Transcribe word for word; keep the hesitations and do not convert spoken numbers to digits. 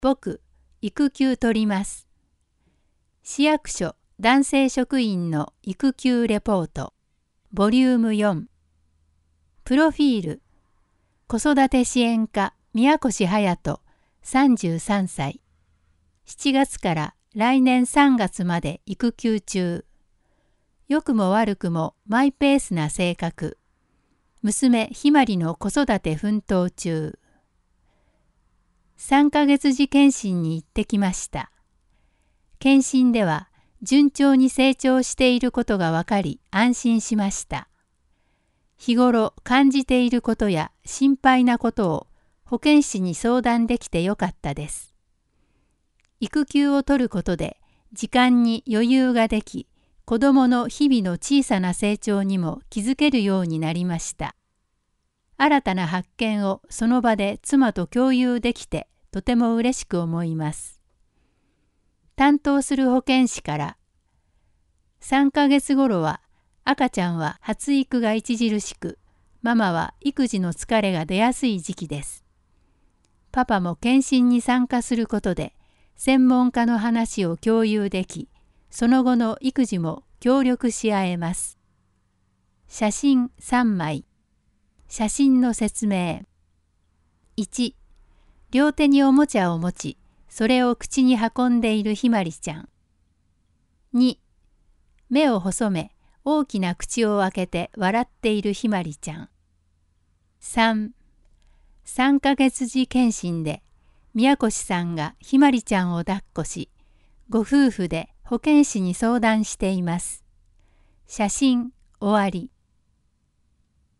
僕、育休取ります。市役所男性職員の育休レポート、ボリュームよん。プロフィール、子育て支援課宮越隼人、さんじゅうさんさい。しちがつから来年さんがつまで育休中。良くも悪くもマイペースな性格。娘ひまりの子育て奮闘中。さんかげつ次検診に行ってきました。検診では順調に成長していることが分かり安心しました。日頃感じていることや心配なことを保健師に相談できてよかったです。育休を取ることで時間に余裕ができ、子どもの日々の小さな成長にも気づけるようになりました。新たな発見をその場で妻と共有できてとても嬉しく思います。担当する保健師から、さんかげつ頃は赤ちゃんは発育が著しく、ママは育児の疲れが出やすい時期です。パパも検診に参加することで、専門家の話を共有でき、その後の育児も協力し合えます。写真さんまい。写真の説明。いち、両手におもちゃを持ち、それを口に運んでいるひまりちゃん。に、目を細め、大きな口を開けて笑っているひまりちゃん。さん、さんかげつ次検診で、宮越さんがひまりちゃんを抱っこし、ご夫婦で保健師に相談しています。写真終わり。